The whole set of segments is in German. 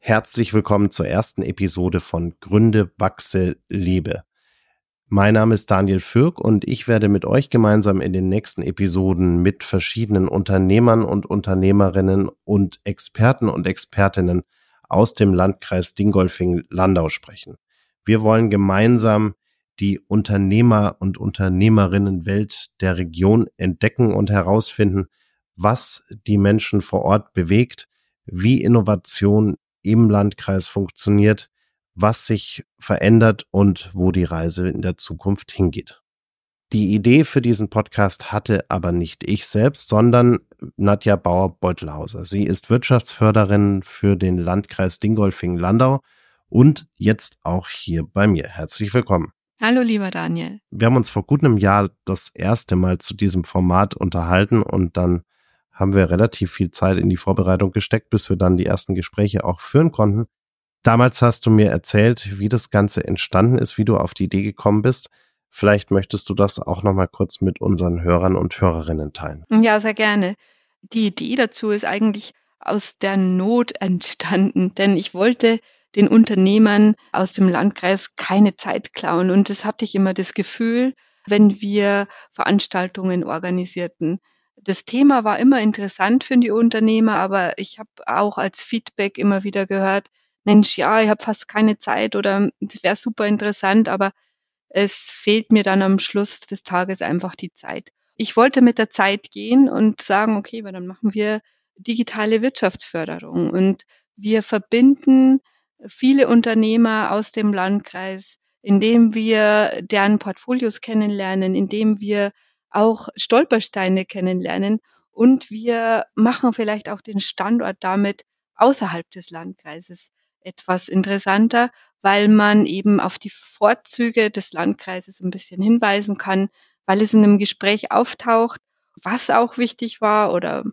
Herzlich willkommen zur ersten Episode von Gründe, Wachse, Lebe. Mein Name ist Daniel Fürk und ich werde mit euch gemeinsam in den nächsten Episoden mit verschiedenen Unternehmern und Unternehmerinnen und Experten und Expertinnen aus dem Landkreis Dingolfing-Landau sprechen. Wir wollen gemeinsam die Unternehmer- und Unternehmerinnenwelt der Region entdecken und herausfinden, was die Menschen vor Ort bewegt, wie Innovation im Landkreis funktioniert, was sich verändert und wo die Reise in der Zukunft hingeht. Die Idee für diesen Podcast hatte aber nicht ich selbst, sondern Nadja Bauer-Beutelhauser. Sie ist Wirtschaftsförderin für den Landkreis Dingolfing-Landau und jetzt auch hier bei mir. Herzlich willkommen. Hallo, lieber Daniel. Wir haben uns vor gut einem Jahr das erste Mal zu diesem Format unterhalten und dann haben wir relativ viel Zeit in die Vorbereitung gesteckt, bis wir dann die ersten Gespräche auch führen konnten. Damals hast du mir erzählt, wie das Ganze entstanden ist, wie du auf die Idee gekommen bist. Vielleicht möchtest du das auch noch mal kurz mit unseren Hörern und Hörerinnen teilen. Ja, sehr gerne. Die Idee dazu ist eigentlich aus der Not entstanden, denn ich wollte den Unternehmern aus dem Landkreis keine Zeit klauen. Und das hatte ich immer das Gefühl, wenn wir Veranstaltungen organisierten. Das Thema war immer interessant für die Unternehmer, aber ich habe auch als Feedback immer wieder gehört, Mensch, ja, ich habe fast keine Zeit oder es wäre super interessant, aber es fehlt mir dann am Schluss des Tages einfach die Zeit. Ich wollte mit der Zeit gehen und sagen, okay, weil dann machen wir digitale Wirtschaftsförderung und wir verbinden viele Unternehmer aus dem Landkreis, indem wir deren Portfolios kennenlernen, indem wir auch Stolpersteine kennenlernen und wir machen vielleicht auch den Standort damit außerhalb des Landkreises etwas interessanter, weil man eben auf die Vorzüge des Landkreises ein bisschen hinweisen kann, weil es in einem Gespräch auftaucht, was auch wichtig war oder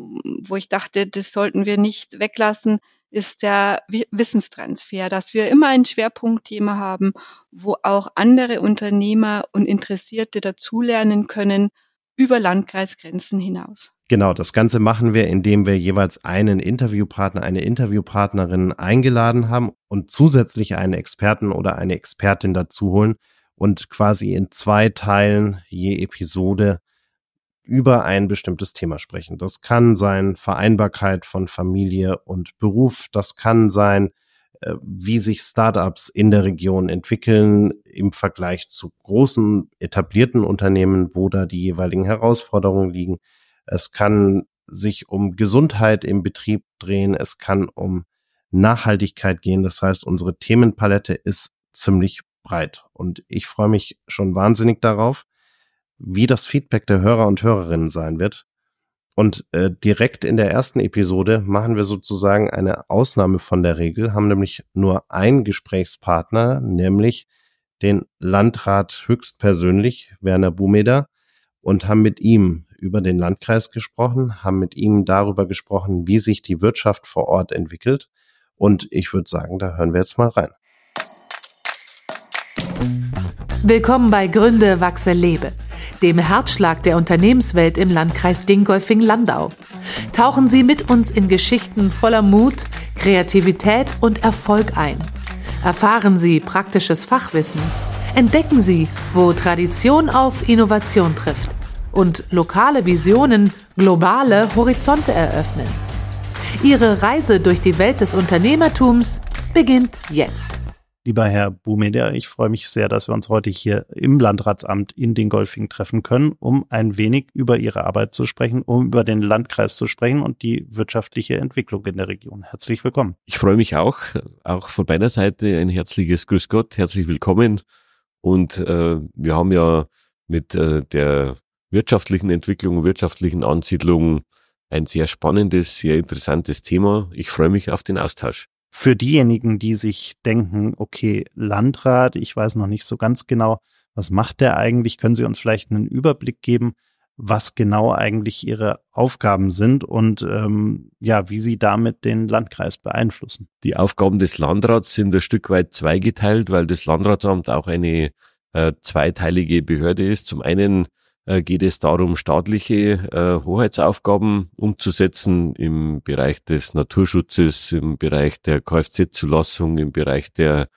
wo ich dachte, das sollten wir nicht weglassen, ist der Wissenstransfer, dass wir immer ein Schwerpunktthema haben, wo auch andere Unternehmer und Interessierte dazulernen können über Landkreisgrenzen hinaus. Genau, das Ganze machen wir, indem wir jeweils einen Interviewpartner, eine Interviewpartnerin eingeladen haben und zusätzlich einen Experten oder eine Expertin dazu holen und quasi in 2 Teilen je Episode über ein bestimmtes Thema sprechen. Das kann sein Vereinbarkeit von Familie und Beruf, das kann sein, wie sich Startups in der Region entwickeln im Vergleich zu großen etablierten Unternehmen, wo da die jeweiligen Herausforderungen liegen. Es kann sich um Gesundheit im Betrieb drehen, es kann um Nachhaltigkeit gehen. Das heißt, unsere Themenpalette ist ziemlich breit und ich freue mich schon wahnsinnig darauf, wie das Feedback der Hörer und Hörerinnen sein wird. Und direkt in der ersten Episode machen wir sozusagen eine Ausnahme von der Regel, haben nämlich nur einen Gesprächspartner, nämlich den Landrat höchstpersönlich, Werner Bumeder, und haben mit ihm über den Landkreis gesprochen, haben mit ihm darüber gesprochen, wie sich die Wirtschaft vor Ort entwickelt. Und ich würde sagen, da hören wir jetzt mal rein. Willkommen bei Gründe, Wachse, Lebe, dem Herzschlag der Unternehmenswelt im Landkreis Dingolfing-Landau. Tauchen Sie mit uns in Geschichten voller Mut, Kreativität und Erfolg ein. Erfahren Sie praktisches Fachwissen. Entdecken Sie, wo Tradition auf Innovation trifft und lokale Visionen globale Horizonte eröffnen. Ihre Reise durch die Welt des Unternehmertums beginnt jetzt. Lieber Herr Bumeder, ich freue mich sehr, dass wir uns heute hier im Landratsamt in Dingolfing treffen können, um ein wenig über Ihre Arbeit zu sprechen, um über den Landkreis zu sprechen und die wirtschaftliche Entwicklung in der Region. Herzlich willkommen. Ich freue mich auch von meiner Seite ein herzliches Grüß Gott, herzlich willkommen. Und wir haben ja mit der wirtschaftlichen Entwicklung, wirtschaftlichen Ansiedlung ein sehr spannendes, sehr interessantes Thema. Ich freue mich auf den Austausch. Für diejenigen, die sich denken, okay, Landrat, ich weiß noch nicht so ganz genau, was macht der eigentlich? Können Sie uns vielleicht einen Überblick geben, was genau eigentlich Ihre Aufgaben sind und wie Sie damit den Landkreis beeinflussen? Die Aufgaben des Landrats sind ein Stück weit zweigeteilt, weil das Landratsamt auch eine zweiteilige Behörde ist. Zum einen geht es darum, staatliche Hoheitsaufgaben umzusetzen im Bereich des Naturschutzes, im Bereich der Kfz-Zulassung, im Bereich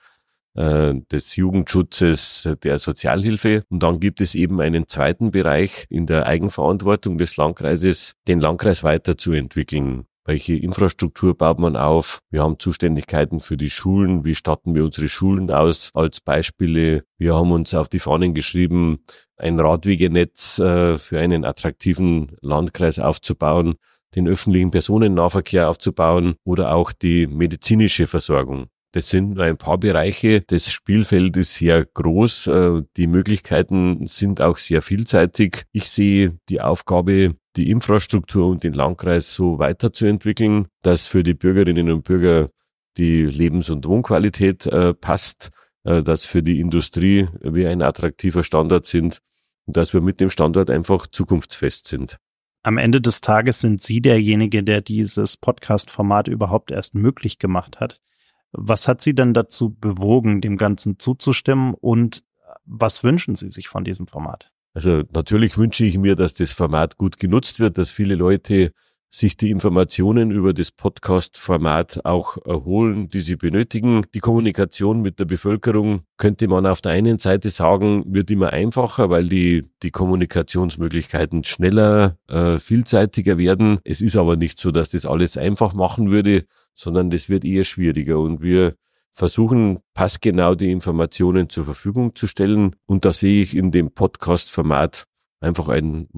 des Jugendschutzes, der Sozialhilfe. Und dann gibt es eben einen zweiten Bereich in der Eigenverantwortung des Landkreises, den Landkreis weiterzuentwickeln. Welche Infrastruktur baut man auf? Wir haben Zuständigkeiten für die Schulen. Wie statten wir unsere Schulen aus? Als Beispiele. Wir haben uns auf die Fahnen geschrieben, ein Radwegenetz für einen attraktiven Landkreis aufzubauen, den öffentlichen Personennahverkehr aufzubauen oder auch die medizinische Versorgung. Das sind nur ein paar Bereiche. Das Spielfeld ist sehr groß. Die Möglichkeiten sind auch sehr vielseitig. Ich sehe die Aufgabe, die Infrastruktur und den Landkreis so weiterzuentwickeln, dass für die Bürgerinnen und Bürger die Lebens- und Wohnqualität passt, dass für die Industrie wir ein attraktiver Standort sind und dass wir mit dem Standort einfach zukunftsfest sind. Am Ende des Tages sind Sie derjenige, der dieses Podcast-Format überhaupt erst möglich gemacht hat. Was hat Sie denn dazu bewogen, dem Ganzen zuzustimmen und was wünschen Sie sich von diesem Format? Also natürlich wünsche ich mir, dass das Format gut genutzt wird, dass viele Leute sich die Informationen über das Podcast-Format auch erholen, die sie benötigen. Die Kommunikation mit der Bevölkerung, könnte man auf der einen Seite sagen, wird immer einfacher, weil die Kommunikationsmöglichkeiten schneller, vielseitiger werden. Es ist aber nicht so, dass das alles einfach machen würde, sondern das wird eher schwieriger. Und wir versuchen, passgenau die Informationen zur Verfügung zu stellen. Und da sehe ich in dem Podcast-Format einfach einen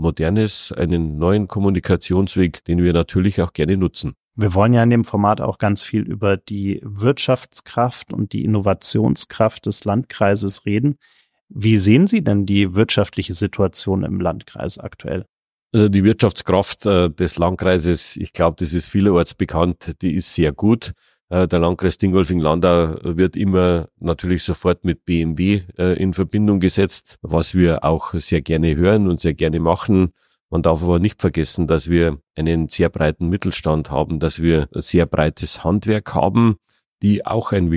neuen Kommunikationsweg, den wir natürlich auch gerne nutzen. Wir wollen ja in dem Format auch ganz viel über die Wirtschaftskraft und die Innovationskraft des Landkreises reden. Wie sehen Sie denn die wirtschaftliche Situation im Landkreis aktuell? Also die Wirtschaftskraft des Landkreises, ich glaube, das ist vielerorts bekannt, die ist sehr gut. Der Landkreis Dingolfing-Landau wird immer natürlich sofort mit BMW in Verbindung gesetzt, was wir auch sehr gerne hören und sehr gerne machen. Man darf aber nicht vergessen, dass wir einen sehr breiten Mittelstand haben, dass wir ein sehr breites Handwerk haben, die auch ein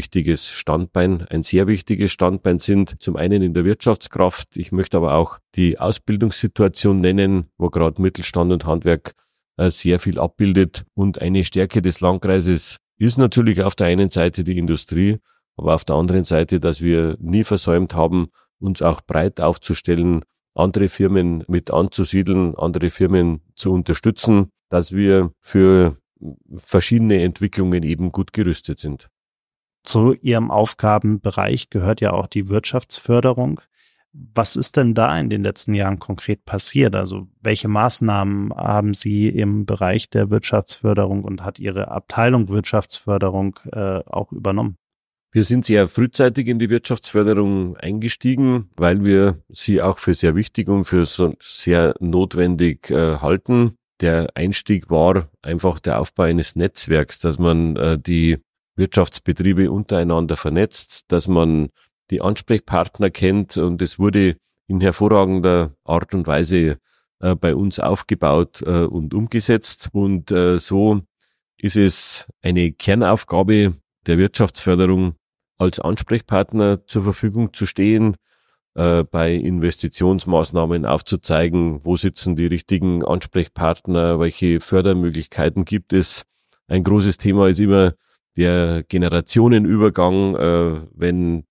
sehr wichtiges Standbein sind. Zum einen in der Wirtschaftskraft. Ich möchte aber auch die Ausbildungssituation nennen, wo gerade Mittelstand und Handwerk sehr viel abbildet. Und eine Stärke des Landkreises ist natürlich auf der einen Seite die Industrie, aber auf der anderen Seite, dass wir nie versäumt haben, uns auch breit aufzustellen, andere Firmen mit anzusiedeln, andere Firmen zu unterstützen, dass wir für verschiedene Entwicklungen eben gut gerüstet sind. Zu Ihrem Aufgabenbereich gehört ja auch die Wirtschaftsförderung. Was ist denn da in den letzten Jahren konkret passiert? Also welche Maßnahmen haben Sie im Bereich der Wirtschaftsförderung und hat Ihre Abteilung Wirtschaftsförderung auch übernommen? Wir sind sehr frühzeitig in die Wirtschaftsförderung eingestiegen, weil wir sie auch für sehr wichtig und für so sehr notwendig halten. Der Einstieg war einfach der Aufbau eines Netzwerks, dass man die Wirtschaftsbetriebe untereinander vernetzt, dass man die Ansprechpartner kennt, und es wurde in hervorragender Art und Weise bei uns aufgebaut und umgesetzt. Und so ist es eine Kernaufgabe der Wirtschaftsförderung, als Ansprechpartner zur Verfügung zu stehen, bei Investitionsmaßnahmen aufzuzeigen, wo sitzen die richtigen Ansprechpartner, welche Fördermöglichkeiten gibt es. Ein großes Thema ist immer der Generationenübergang, wenn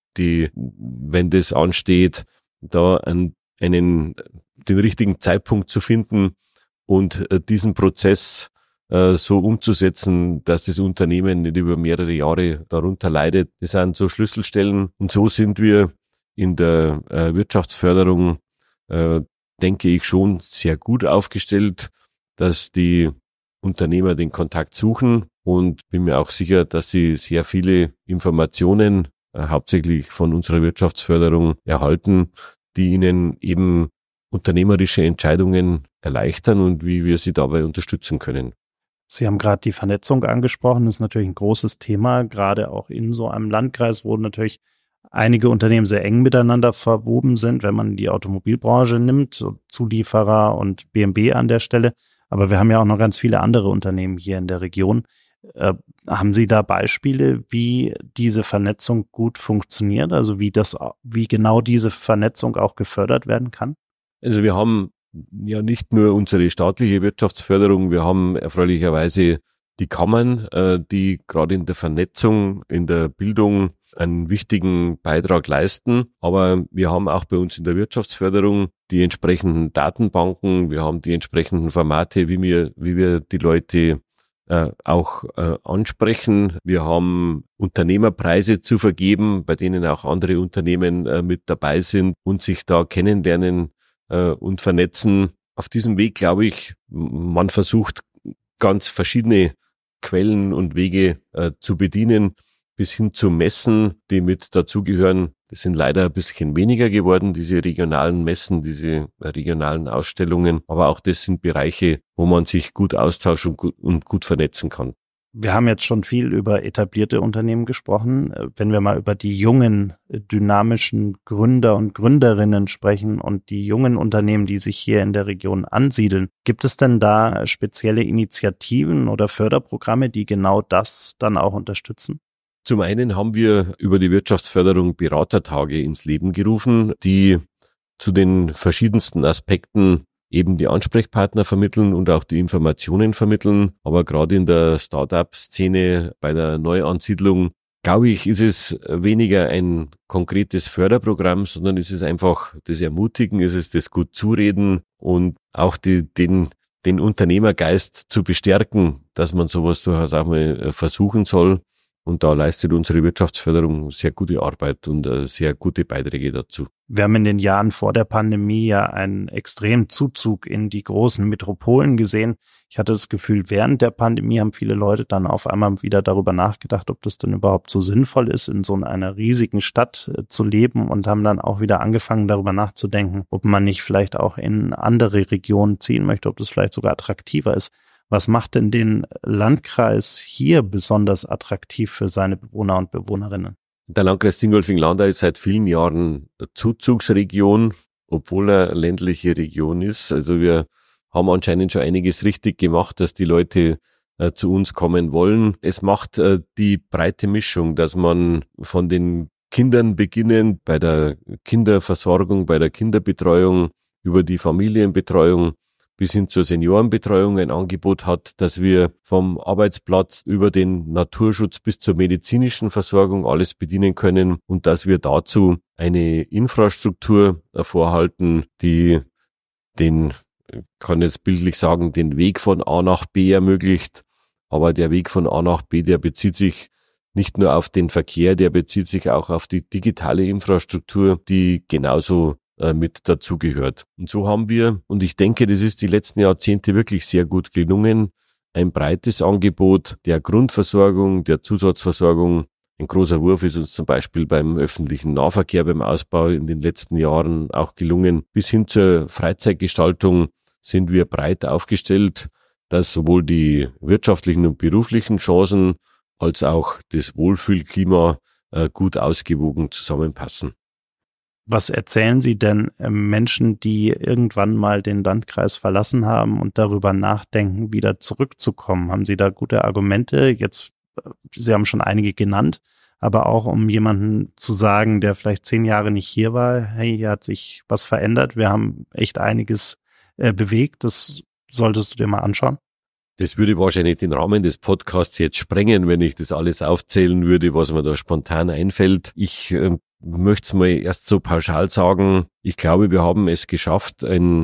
das ansteht, da den richtigen Zeitpunkt zu finden und diesen Prozess so umzusetzen, dass das Unternehmen nicht über mehrere Jahre darunter leidet. Das sind so Schlüsselstellen, und so sind wir in der Wirtschaftsförderung, denke ich, schon sehr gut aufgestellt, dass die Unternehmer den Kontakt suchen, und bin mir auch sicher, dass sie sehr viele Informationen hauptsächlich von unserer Wirtschaftsförderung erhalten, die ihnen eben unternehmerische Entscheidungen erleichtern und wie wir sie dabei unterstützen können. Sie haben gerade die Vernetzung angesprochen, das ist natürlich ein großes Thema, gerade auch in so einem Landkreis, wo natürlich einige Unternehmen sehr eng miteinander verwoben sind, wenn man die Automobilbranche nimmt, so Zulieferer und BMW an der Stelle. Aber wir haben ja auch noch ganz viele andere Unternehmen hier in der Region. Haben Sie da Beispiele, wie diese Vernetzung gut funktioniert? Also wie genau diese Vernetzung auch gefördert werden kann? Also wir haben ja nicht nur unsere staatliche Wirtschaftsförderung, wir haben erfreulicherweise die Kammern, die gerade in der Vernetzung, in der Bildung einen wichtigen Beitrag leisten. Aber wir haben auch bei uns in der Wirtschaftsförderung die entsprechenden Datenbanken, wir haben die entsprechenden Formate, wie wir die Leute auch ansprechen. Wir haben Unternehmerpreise zu vergeben, bei denen auch andere Unternehmen mit dabei sind und sich da kennenlernen und vernetzen. Auf diesem Weg, glaube ich, man versucht ganz verschiedene Quellen und Wege zu bedienen, bis hin zu Messen, die mit dazugehören. Das sind leider ein bisschen weniger geworden, diese regionalen Messen, diese regionalen Ausstellungen. Aber auch das sind Bereiche, wo man sich gut austauschen und gut vernetzen kann. Wir haben jetzt schon viel über etablierte Unternehmen gesprochen. Wenn wir mal über die jungen, dynamischen Gründer und Gründerinnen sprechen und die jungen Unternehmen, die sich hier in der Region ansiedeln, gibt es denn da spezielle Initiativen oder Förderprogramme, die genau das dann auch unterstützen? Zum einen haben wir über die Wirtschaftsförderung Beratertage ins Leben gerufen, die zu den verschiedensten Aspekten eben die Ansprechpartner vermitteln und auch die Informationen vermitteln. Aber gerade in der Start-up-Szene, bei der Neuansiedlung, glaube ich, ist es weniger ein konkretes Förderprogramm, sondern ist es einfach das Ermutigen, ist es das gut Zureden und auch den Unternehmergeist zu bestärken, dass man sowas durchaus auch mal versuchen soll. Und da leistet unsere Wirtschaftsförderung sehr gute Arbeit und sehr gute Beiträge dazu. Wir haben in den Jahren vor der Pandemie ja einen extremen Zuzug in die großen Metropolen gesehen. Ich hatte das Gefühl, während der Pandemie haben viele Leute dann auf einmal wieder darüber nachgedacht, ob das denn überhaupt so sinnvoll ist, in so einer riesigen Stadt zu leben und haben dann auch wieder angefangen, darüber nachzudenken, ob man nicht vielleicht auch in andere Regionen ziehen möchte, ob das vielleicht sogar attraktiver ist. Was macht denn den Landkreis hier besonders attraktiv für seine Bewohner und Bewohnerinnen? Der Landkreis Dingolfing-Landau ist seit vielen Jahren Zuzugsregion, obwohl er ländliche Region ist. Also wir haben anscheinend schon einiges richtig gemacht, dass die Leute zu uns kommen wollen. Es macht die breite Mischung, dass man von den Kindern beginnend bei der Kinderversorgung, bei der Kinderbetreuung, über die Familienbetreuung bis hin zur Seniorenbetreuung ein Angebot hat, dass wir vom Arbeitsplatz über den Naturschutz bis zur medizinischen Versorgung alles bedienen können und dass wir dazu eine Infrastruktur vorhalten, die kann jetzt bildlich sagen, den Weg von A nach B ermöglicht. Aber der Weg von A nach B, der bezieht sich nicht nur auf den Verkehr, der bezieht sich auch auf die digitale Infrastruktur, die genauso mit dazugehört. Und so haben wir, und ich denke, das ist die letzten Jahrzehnte wirklich sehr gut gelungen, ein breites Angebot der Grundversorgung, der Zusatzversorgung. Ein großer Wurf ist uns zum Beispiel beim öffentlichen Nahverkehr, beim Ausbau in den letzten Jahren auch gelungen. Bis hin zur Freizeitgestaltung sind wir breit aufgestellt, dass sowohl die wirtschaftlichen und beruflichen Chancen als auch das Wohlfühlklima gut ausgewogen zusammenpassen. Was erzählen Sie denn Menschen, die irgendwann mal den Landkreis verlassen haben und darüber nachdenken, wieder zurückzukommen? Haben Sie da gute Argumente? Jetzt, Sie haben schon einige genannt, aber auch um jemanden zu sagen, der vielleicht 10 Jahre nicht hier war, hey, hier hat sich was verändert, wir haben echt einiges bewegt, das solltest du dir mal anschauen. Das würde wahrscheinlich den Rahmen des Podcasts jetzt sprengen, wenn ich das alles aufzählen würde, was mir da spontan einfällt. Ich möchte es mal erst so pauschal sagen. Ich glaube, wir haben es geschafft, ein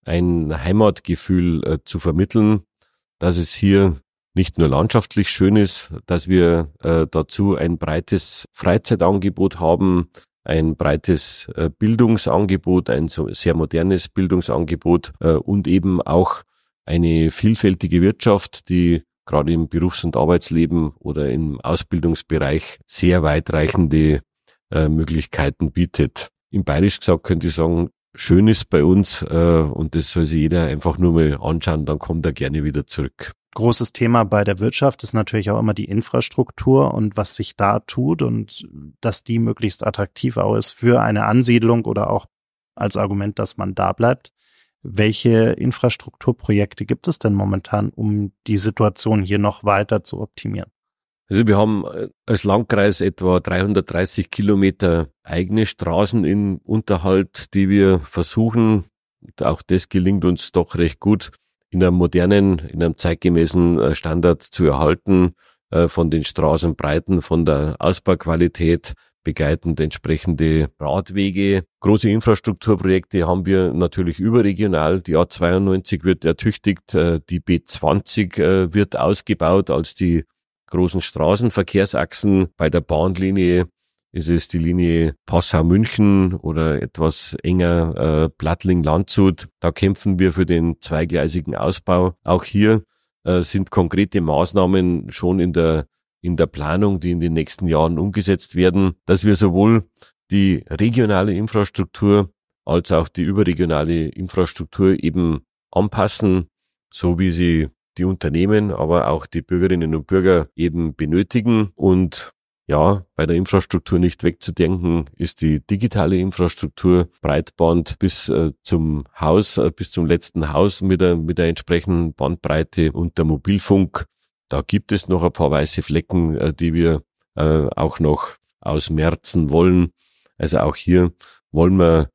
Heimatgefühl zu vermitteln, dass es hier nicht nur landschaftlich schön ist, dass wir dazu ein breites Freizeitangebot haben, ein breites Bildungsangebot, ein so sehr modernes Bildungsangebot und eben auch eine vielfältige Wirtschaft, die gerade im Berufs- und Arbeitsleben oder im Ausbildungsbereich sehr weitreichende Möglichkeiten bietet. Im Bayerisch gesagt könnte ich sagen, schön ist bei uns und das soll sich jeder einfach nur mal anschauen, dann kommt er gerne wieder zurück. Großes Thema bei der Wirtschaft ist natürlich auch immer die Infrastruktur und was sich da tut und dass die möglichst attraktiv auch ist für eine Ansiedlung oder auch als Argument, dass man da bleibt. Welche Infrastrukturprojekte gibt es denn momentan, um die Situation hier noch weiter zu optimieren? Also wir haben als Landkreis etwa 330 Kilometer eigene Straßen in Unterhalt, die wir versuchen auch das gelingt uns doch recht gut, in einem zeitgemäßen Standard zu erhalten, von den Straßenbreiten, von der Ausbauqualität, begleitend entsprechende Radwege. Große Infrastrukturprojekte haben wir natürlich überregional. Die A92 wird ertüchtigt, die B20 wird ausgebaut als die großen Straßenverkehrsachsen. Bei der Bahnlinie ist es die Linie Passau-München oder etwas enger Plattling-Landshut. Da kämpfen wir für den zweigleisigen Ausbau. Auch hier sind konkrete Maßnahmen schon in der Planung, die in den nächsten Jahren umgesetzt werden, dass wir sowohl die regionale Infrastruktur als auch die überregionale Infrastruktur eben anpassen, so wie sie die Unternehmen, aber auch die Bürgerinnen und Bürger eben benötigen. Und ja, bei der Infrastruktur nicht wegzudenken ist die digitale Infrastruktur, Breitband bis zum Haus, bis zum letzten Haus mit der entsprechenden Bandbreite und der Mobilfunk. Da gibt es noch ein paar weiße Flecken, die wir auch noch ausmerzen wollen. Also auch hier wollen wir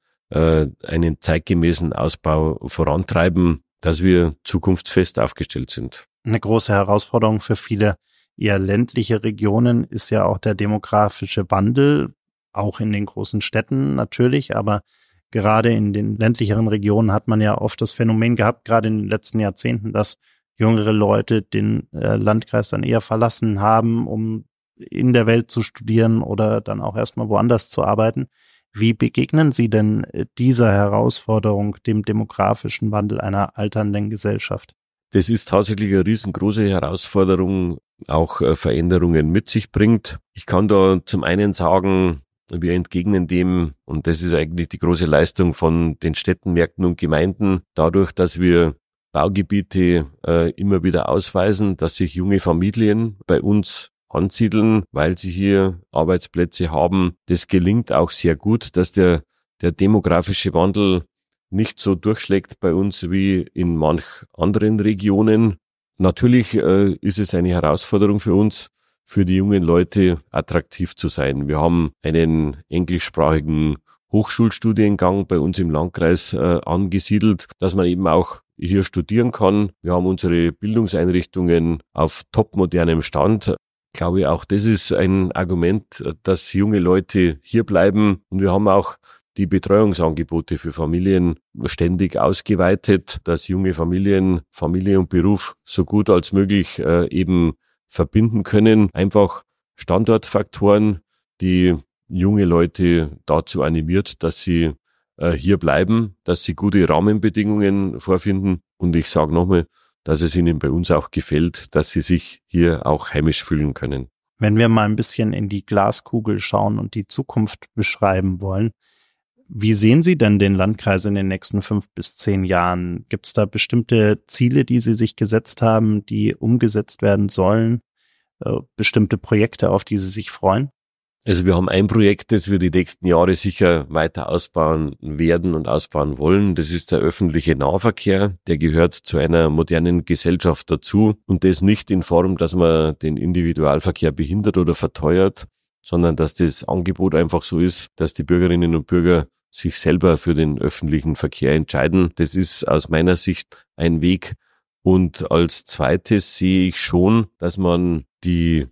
einen zeitgemäßen Ausbau vorantreiben, dass wir zukunftsfest aufgestellt sind. Eine große Herausforderung für viele eher ländliche Regionen ist ja auch der demografische Wandel, auch in den großen Städten natürlich, aber gerade in den ländlicheren Regionen hat man ja oft das Phänomen gehabt, gerade in den letzten Jahrzehnten, dass jüngere Leute den Landkreis dann eher verlassen haben, um in der Welt zu studieren oder dann auch erstmal woanders zu arbeiten. Wie begegnen Sie denn dieser Herausforderung, dem demografischen Wandel einer alternden Gesellschaft? Das ist tatsächlich eine riesengroße Herausforderung, auch Veränderungen mit sich bringt. Ich kann da zum einen sagen, wir entgegnen dem, und das ist eigentlich die große Leistung von den Städten, Märkten und Gemeinden, dadurch, dass wir Baugebiete immer wieder ausweisen, dass sich junge Familien bei uns ansiedeln, weil sie hier Arbeitsplätze haben. Das gelingt auch sehr gut, dass der demografische Wandel nicht so durchschlägt bei uns wie in manch anderen Regionen. Natürlich ist es eine Herausforderung für uns, für die jungen Leute attraktiv zu sein. Wir haben einen englischsprachigen Hochschulstudiengang bei uns im Landkreis angesiedelt, dass man eben auch hier studieren kann. Wir haben unsere Bildungseinrichtungen auf topmodernem Stand. Ich glaube, auch das ist ein Argument, dass junge Leute hier bleiben. Und wir haben auch die Betreuungsangebote für Familien ständig ausgeweitet, dass junge Familien Familie und Beruf so gut als möglich eben verbinden können. Einfach Standortfaktoren, die junge Leute dazu animiert, dass sie hier bleiben, dass sie gute Rahmenbedingungen vorfinden. Und ich sage nochmal, dass es ihnen bei uns auch gefällt, dass sie sich hier auch heimisch fühlen können. Wenn wir mal ein bisschen in die Glaskugel schauen und die Zukunft beschreiben wollen, wie sehen Sie denn den Landkreis in den nächsten 5 bis 10 Jahren? Gibt es da bestimmte Ziele, die Sie sich gesetzt haben, die umgesetzt werden sollen? Bestimmte Projekte, auf die Sie sich freuen? Also wir haben ein Projekt, das wir die nächsten Jahre sicher weiter ausbauen werden und ausbauen wollen. Das ist der öffentliche Nahverkehr. Der gehört zu einer modernen Gesellschaft dazu. Und das nicht in Form, dass man den Individualverkehr behindert oder verteuert, sondern dass das Angebot einfach so ist, dass die Bürgerinnen und Bürger sich selber für den öffentlichen Verkehr entscheiden. Das ist aus meiner Sicht ein Weg. Und als zweites sehe ich schon, dass man die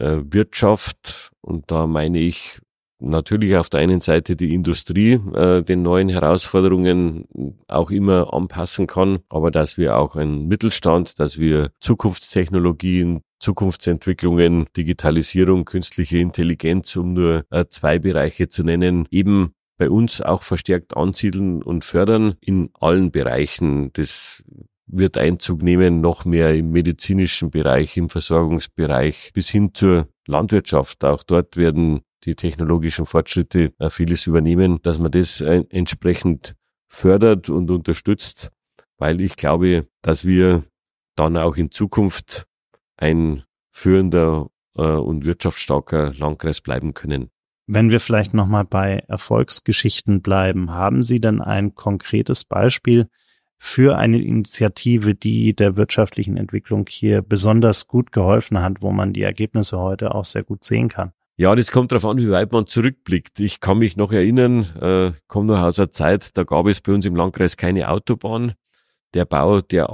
Wirtschaft, und da meine ich natürlich auf der einen Seite die Industrie, den neuen Herausforderungen auch immer anpassen kann, aber dass wir auch einen Mittelstand, dass wir Zukunftstechnologien, Zukunftsentwicklungen, Digitalisierung, künstliche Intelligenz, um nur 2 Bereiche zu nennen, eben bei uns auch verstärkt ansiedeln und fördern in allen Bereichen. Das wird Einzug nehmen, noch mehr im medizinischen Bereich, im Versorgungsbereich bis hin zur Landwirtschaft. Auch dort werden die technologischen Fortschritte vieles übernehmen, dass man das entsprechend fördert und unterstützt, weil ich glaube, dass wir dann auch in Zukunft ein führender und wirtschaftsstarker Landkreis bleiben können. Wenn wir vielleicht nochmal bei Erfolgsgeschichten bleiben, haben Sie denn ein konkretes Beispiel für eine Initiative, die der wirtschaftlichen Entwicklung hier besonders gut geholfen hat, wo man die Ergebnisse heute auch sehr gut sehen kann? Ja, das kommt darauf an, wie weit man zurückblickt. Ich kann mich noch erinnern, komme noch aus einer Zeit, da gab es bei uns im Landkreis keine Autobahn. Der Bau der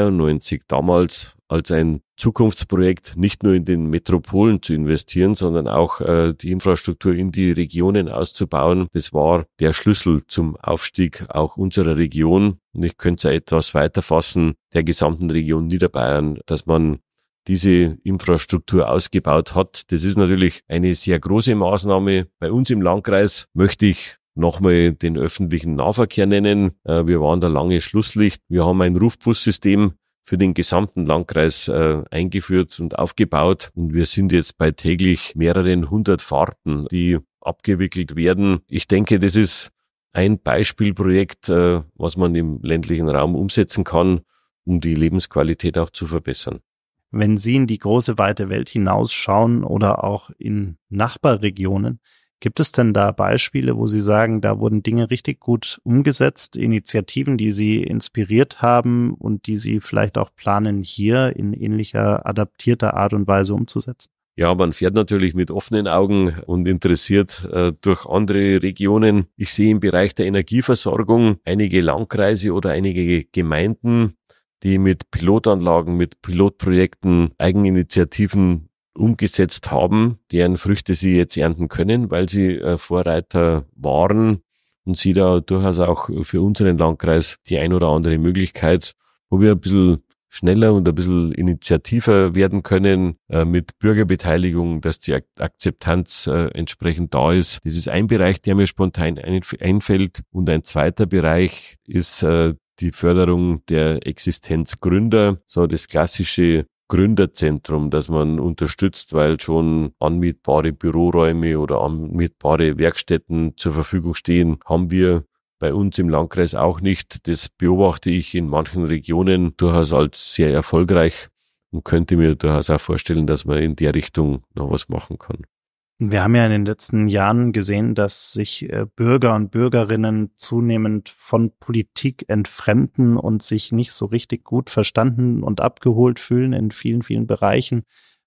A92 damals als ein Zukunftsprojekt nicht nur in den Metropolen zu investieren, sondern auch die Infrastruktur in die Regionen auszubauen. Das war der Schlüssel zum Aufstieg auch unserer Region. Und ich könnte es ja etwas weiter fassen, der gesamten Region Niederbayern, dass man diese Infrastruktur ausgebaut hat. Das ist natürlich eine sehr große Maßnahme. Bei uns im Landkreis möchte ich nochmal den öffentlichen Nahverkehr nennen. Wir waren da lange Schlusslicht. Wir haben ein Rufbussystem für den gesamten Landkreis eingeführt und aufgebaut. Und wir sind jetzt bei täglich mehreren 100 Fahrten, die abgewickelt werden. Ich denke, das ist ein Beispielprojekt, was man im ländlichen Raum umsetzen kann, um die Lebensqualität auch zu verbessern. Wenn Sie in die große, weite Welt hinausschauen oder auch in Nachbarregionen, gibt es denn da Beispiele, wo Sie sagen, da wurden Dinge richtig gut umgesetzt, Initiativen, die Sie inspiriert haben und die Sie vielleicht auch planen, hier in ähnlicher, adaptierter Art und Weise umzusetzen? Ja, man fährt natürlich mit offenen Augen und interessiert durch andere Regionen. Ich sehe im Bereich der Energieversorgung einige Landkreise oder einige Gemeinden, die mit Pilotanlagen, mit Pilotprojekten, Eigeninitiativen umgesetzt haben, deren Früchte sie jetzt ernten können, weil sie Vorreiter waren und sie da durchaus auch für unseren Landkreis die ein oder andere Möglichkeit, wo wir ein bisschen schneller und ein bisschen initiativer werden können mit Bürgerbeteiligung, dass die Akzeptanz entsprechend da ist. Das ist ein Bereich, der mir spontan einfällt. Und ein zweiter Bereich ist die Förderung der Existenzgründer, so das klassische Gründerzentrum, das man unterstützt, weil schon anmietbare Büroräume oder anmietbare Werkstätten zur Verfügung stehen, haben wir bei uns im Landkreis auch nicht. Das beobachte ich in manchen Regionen durchaus als sehr erfolgreich und könnte mir durchaus auch vorstellen, dass man in der Richtung noch was machen kann. Wir haben ja in den letzten Jahren gesehen, dass sich Bürger und Bürgerinnen zunehmend von Politik entfremden und sich nicht so richtig gut verstanden und abgeholt fühlen in vielen, vielen Bereichen.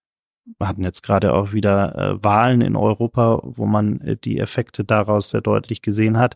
Wir hatten jetzt gerade auch wieder Wahlen in Europa, wo man die Effekte daraus sehr deutlich gesehen hat.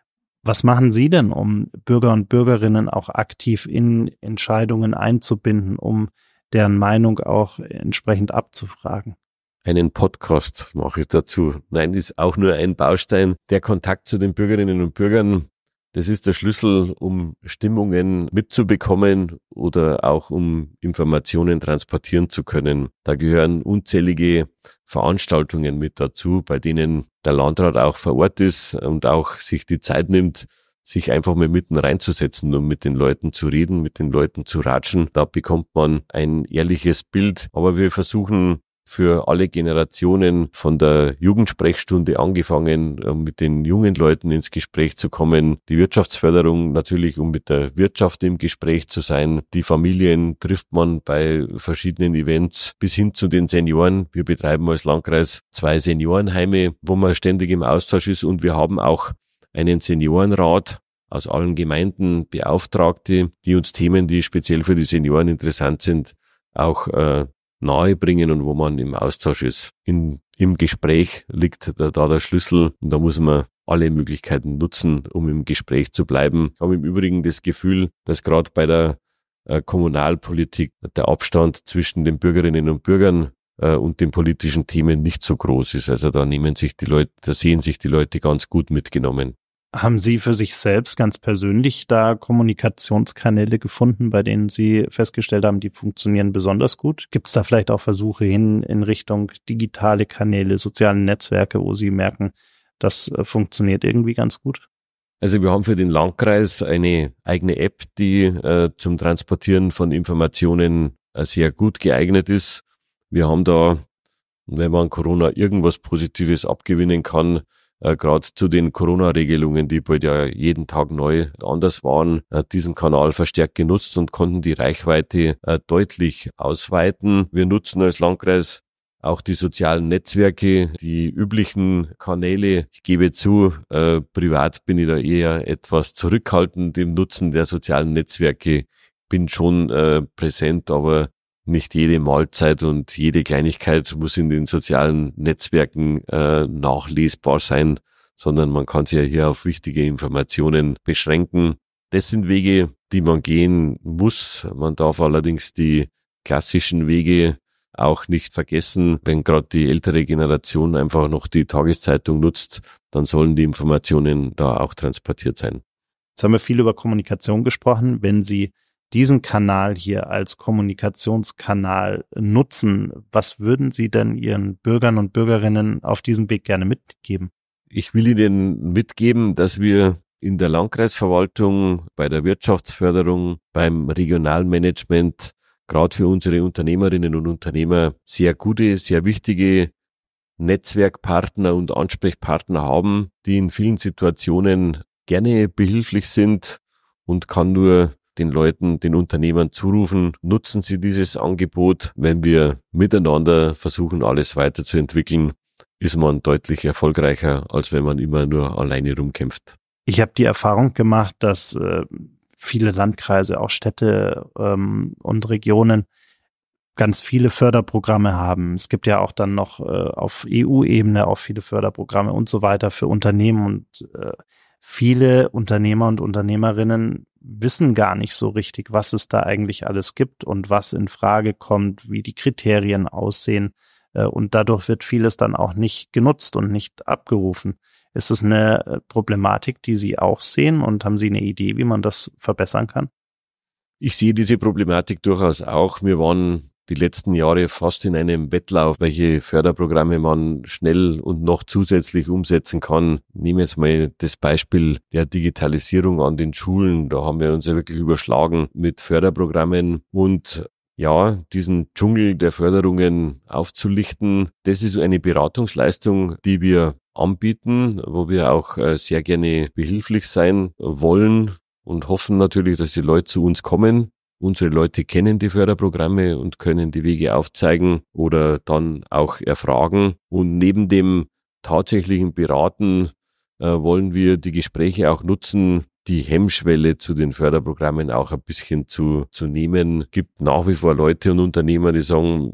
Was machen Sie denn, um Bürger und Bürgerinnen auch aktiv in Entscheidungen einzubinden, um deren Meinung auch entsprechend abzufragen? Einen Podcast mache ich dazu. Nein, ist auch nur ein Baustein. Der Kontakt zu den Bürgerinnen und Bürgern, das ist der Schlüssel, um Stimmungen mitzubekommen oder auch um Informationen transportieren zu können. Da gehören unzählige Veranstaltungen mit dazu, bei denen der Landrat auch vor Ort ist und auch sich die Zeit nimmt, sich einfach mal mitten reinzusetzen und mit den Leuten zu reden, mit den Leuten zu ratschen. Da bekommt man ein ehrliches Bild. Aber wir versuchen für alle Generationen von der Jugendsprechstunde angefangen, mit den jungen Leuten ins Gespräch zu kommen. Die Wirtschaftsförderung natürlich, um mit der Wirtschaft im Gespräch zu sein. Die Familien trifft man bei verschiedenen Events bis hin zu den Senioren. Wir betreiben als Landkreis 2 Seniorenheime, wo man ständig im Austausch ist, und wir haben auch einen Seniorenrat aus allen Gemeinden, Beauftragte, die uns Themen, die speziell für die Senioren interessant sind, auch nahe bringen und wo man im Austausch ist. Im Gespräch liegt da der Schlüssel, und da muss man alle Möglichkeiten nutzen, um im Gespräch zu bleiben. Ich habe im Übrigen das Gefühl, dass gerade bei der Kommunalpolitik der Abstand zwischen den Bürgerinnen und Bürgern und den politischen Themen nicht so groß ist. Also da sehen sich die Leute ganz gut mitgenommen. Haben Sie für sich selbst ganz persönlich da Kommunikationskanäle gefunden, bei denen Sie festgestellt haben, die funktionieren besonders gut? Gibt es da vielleicht auch Versuche in Richtung digitale Kanäle, soziale Netzwerke, wo Sie merken, das funktioniert irgendwie ganz gut? Also wir haben für den Landkreis eine eigene App, die zum Transportieren von Informationen sehr gut geeignet ist. Wir haben da, wenn man Corona irgendwas Positives abgewinnen kann, gerade zu den Corona-Regelungen, die bald ja jeden Tag neu anders waren, diesen Kanal verstärkt genutzt und konnten die Reichweite deutlich ausweiten. Wir nutzen als Landkreis auch die sozialen Netzwerke, die üblichen Kanäle. Ich gebe zu, privat bin ich da eher etwas zurückhaltend im Nutzen der sozialen Netzwerke, bin schon präsent, aber nicht jede Mahlzeit und jede Kleinigkeit muss in den sozialen Netzwerken nachlesbar sein, sondern man kann sich ja hier auf wichtige Informationen beschränken. Das sind Wege, die man gehen muss. Man darf allerdings die klassischen Wege auch nicht vergessen. Wenn gerade die ältere Generation einfach noch die Tageszeitung nutzt, dann sollen die Informationen da auch transportiert sein. Jetzt haben wir viel über Kommunikation gesprochen. Wenn Sie diesen Kanal hier als Kommunikationskanal nutzen, was würden Sie denn Ihren Bürgern und Bürgerinnen auf diesem Weg gerne mitgeben? Ich will Ihnen mitgeben, dass wir in der Landkreisverwaltung, bei der Wirtschaftsförderung, beim Regionalmanagement, gerade für unsere Unternehmerinnen und Unternehmer sehr gute, sehr wichtige Netzwerkpartner und Ansprechpartner haben, die in vielen Situationen gerne behilflich sind, und kann nur den Leuten, den Unternehmern zurufen, nutzen Sie dieses Angebot. Wenn wir miteinander versuchen, alles weiterzuentwickeln, ist man deutlich erfolgreicher, als wenn man immer nur alleine rumkämpft. Ich habe die Erfahrung gemacht, dass viele Landkreise, auch Städte und Regionen ganz viele Förderprogramme haben. Es gibt ja auch dann noch auf EU-Ebene auch viele Förderprogramme und so weiter für Unternehmen, und viele Unternehmer und Unternehmerinnen wissen gar nicht so richtig, was es da eigentlich alles gibt und was in Frage kommt, wie die Kriterien aussehen, und dadurch wird vieles dann auch nicht genutzt und nicht abgerufen. Ist es eine Problematik, die Sie auch sehen, und haben Sie eine Idee, wie man das verbessern kann? Ich sehe diese Problematik durchaus auch. Wir waren die letzten Jahre fast in einem Wettlauf, welche Förderprogramme man schnell und noch zusätzlich umsetzen kann. Ich nehme jetzt mal das Beispiel der Digitalisierung an den Schulen. Da haben wir uns ja wirklich überschlagen mit Förderprogrammen, und ja, diesen Dschungel der Förderungen aufzulichten, das ist eine Beratungsleistung, die wir anbieten, wo wir auch sehr gerne behilflich sein wollen und hoffen natürlich, dass die Leute zu uns kommen. Unsere Leute kennen die Förderprogramme und können die Wege aufzeigen oder dann auch erfragen. Und neben dem tatsächlichen Beraten wollen wir die Gespräche auch nutzen, die Hemmschwelle zu den Förderprogrammen auch ein bisschen zu nehmen. Es gibt nach wie vor Leute und Unternehmer, die sagen,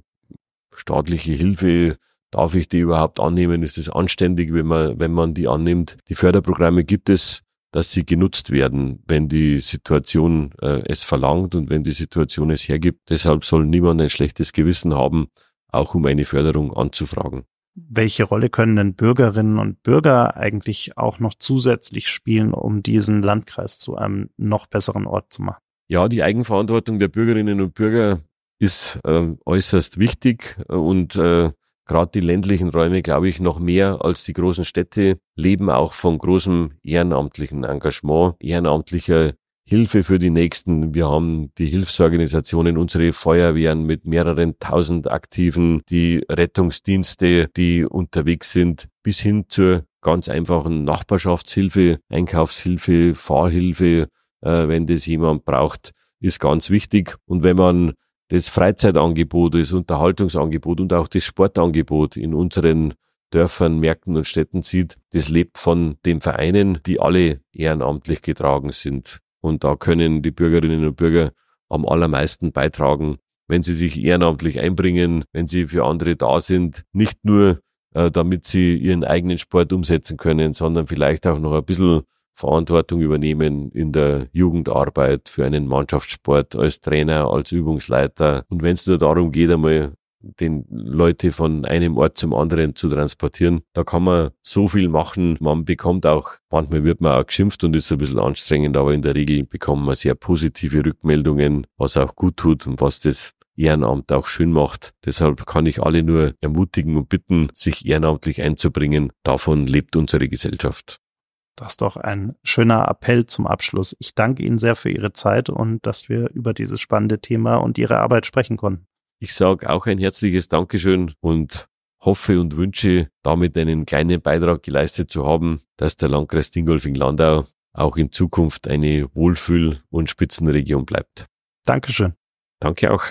staatliche Hilfe, darf ich die überhaupt annehmen? Ist es anständig, wenn man die annimmt? Die Förderprogramme gibt es, dass sie genutzt werden, wenn die Situation es verlangt und wenn die Situation es hergibt. Deshalb soll niemand ein schlechtes Gewissen haben, auch um eine Förderung anzufragen. Welche Rolle können denn Bürgerinnen und Bürger eigentlich auch noch zusätzlich spielen, um diesen Landkreis zu einem noch besseren Ort zu machen? Ja, die Eigenverantwortung der Bürgerinnen und Bürger ist äußerst wichtig, und gerade die ländlichen Räume, glaube ich, noch mehr als die großen Städte, leben auch von großem ehrenamtlichen Engagement, ehrenamtlicher Hilfe für die Nächsten. Wir haben die Hilfsorganisationen, unsere Feuerwehren mit mehreren tausend Aktiven, die Rettungsdienste, die unterwegs sind, bis hin zur ganz einfachen Nachbarschaftshilfe, Einkaufshilfe, Fahrhilfe, wenn das jemand braucht, ist ganz wichtig. Und wenn man das Freizeitangebot, das Unterhaltungsangebot und auch das Sportangebot in unseren Dörfern, Märkten und Städten sieht, das lebt von den Vereinen, die alle ehrenamtlich getragen sind. Und da können die Bürgerinnen und Bürger am allermeisten beitragen, wenn sie sich ehrenamtlich einbringen, wenn sie für andere da sind, nicht nur damit sie ihren eigenen Sport umsetzen können, sondern vielleicht auch noch ein bisschen Verantwortung übernehmen in der Jugendarbeit für einen Mannschaftssport als Trainer, als Übungsleiter. Und wenn es nur darum geht, einmal den Leute von einem Ort zum anderen zu transportieren, da kann man so viel machen. Man bekommt auch, manchmal wird man auch geschimpft und ist ein bisschen anstrengend, aber in der Regel bekommt man sehr positive Rückmeldungen, was auch gut tut und was das Ehrenamt auch schön macht. Deshalb kann ich alle nur ermutigen und bitten, sich ehrenamtlich einzubringen. Davon lebt unsere Gesellschaft. Das ist doch ein schöner Appell zum Abschluss. Ich danke Ihnen sehr für Ihre Zeit und dass wir über dieses spannende Thema und Ihre Arbeit sprechen konnten. Ich sage auch ein herzliches Dankeschön und hoffe und wünsche, damit einen kleinen Beitrag geleistet zu haben, dass der Landkreis Dingolfing-Landau auch in Zukunft eine Wohlfühl- und Spitzenregion bleibt. Dankeschön. Danke auch.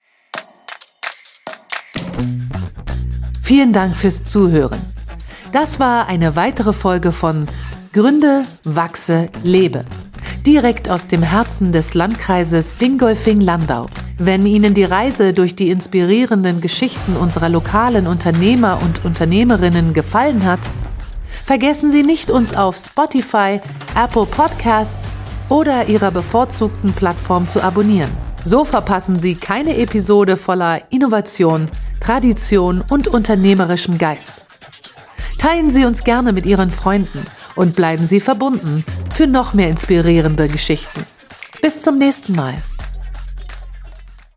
Vielen Dank fürs Zuhören. Das war eine weitere Folge von Gründe, Wachse, Lebe. Direkt aus dem Herzen des Landkreises Dingolfing-Landau. Wenn Ihnen die Reise durch die inspirierenden Geschichten unserer lokalen Unternehmer und Unternehmerinnen gefallen hat, vergessen Sie nicht, uns auf Spotify, Apple Podcasts oder Ihrer bevorzugten Plattform zu abonnieren. So verpassen Sie keine Episode voller Innovation, Tradition und unternehmerischem Geist. Teilen Sie uns gerne mit Ihren Freunden und bleiben Sie verbunden für noch mehr inspirierende Geschichten. Bis zum nächsten Mal.